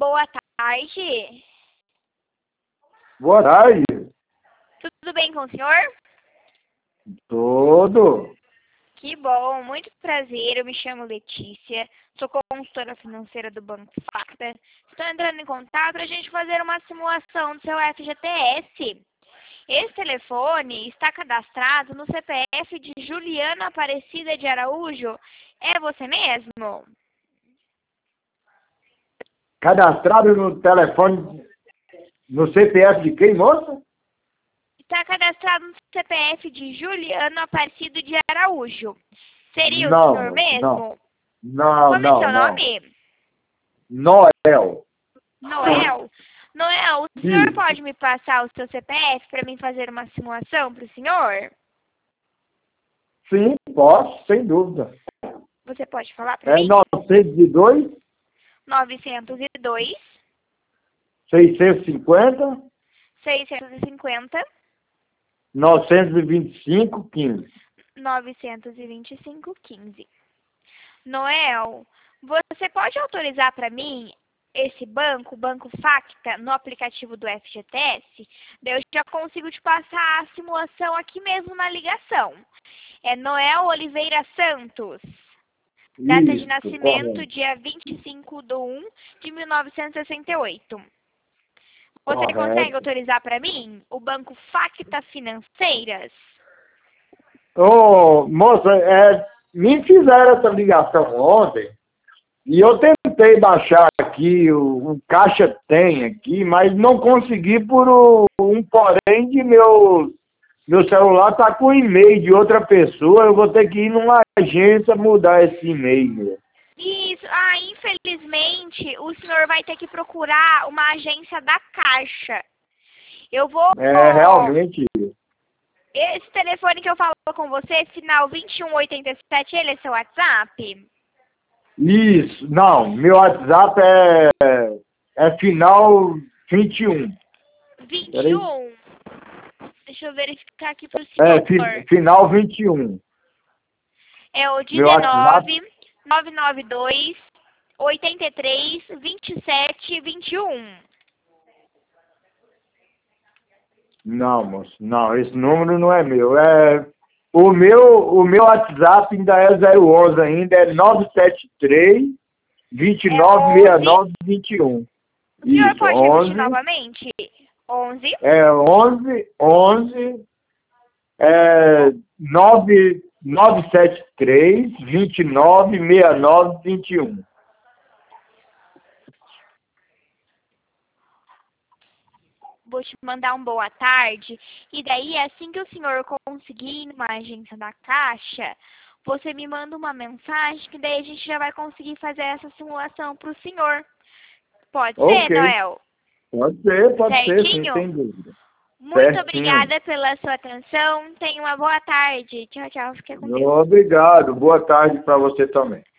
boa tarde. Boa tarde. Tudo bem com o senhor? Tudo. Que bom, muito prazer. Eu me chamo Letícia, sou consultora financeira do Banco Facta. Estou entrando em contato para a gente fazer uma simulação do seu FGTS. Esse telefone está cadastrado no CPF de Juliana Aparecida de Araújo. É você mesmo? Cadastrado no telefone, no CPF de quem, moça? Está cadastrado no CPF de Juliana Aparecido de Araújo. Seria o Não, senhor mesmo? não, Como é não, seu não. nome? Noel. Noel? Noel, o senhor Isso. pode me passar o seu CPF para mim fazer uma simulação para o senhor? Sim, posso, sem dúvida. Você pode falar para É mim? 902, 902, 650, 650, 925, 15. 925, 15. Noel, você pode autorizar para mim esse banco, o Banco Facta, no aplicativo do FGTS? Daí eu já consigo te passar a simulação aqui mesmo na ligação. É Noel Oliveira Santos. Data de Isso, nascimento, correto. dia 25/1/1968. Você consegue Correto. autorizar para mim o Banco Facta Financeiras? Ô, moça, me fizeram essa ligação ontem e eu tentei baixar aqui, o Caixa Tem aqui, mas não consegui por um porém de meu celular tá com e-mail de outra pessoa, eu vou ter que ir numa agência mudar esse e-mail. Isso. Ah, infelizmente, o senhor vai ter que procurar uma agência da Caixa. Eu vou... Realmente, Esse telefone que eu falo com você, final 2187, ele é seu WhatsApp? isso, não, meu WhatsApp é final 21. 21? Deixa eu verificar aqui pro É, senhor. final 21. É o Meu WhatsApp, 19 992 83 27 21. não, moço, não, esse número não é meu. O meu WhatsApp ainda é 011 ainda, é 973 2969 21. O senhor Isso, pode repetir 11, novamente? 11 11, 973 2969 21. Vou te mandar um boa tarde. E daí, assim que o senhor conseguir ir numa agência da Caixa, você me manda uma mensagem que daí a gente já vai conseguir fazer essa simulação para o senhor. Pode ser, Ok, Noel? pode ser, sim, Certinho? sem dúvida. Muito Certinho. obrigada pela sua atenção. Tenha uma boa tarde. Tchau, tchau. Fique com Deus. Obrigado, boa tarde para você também.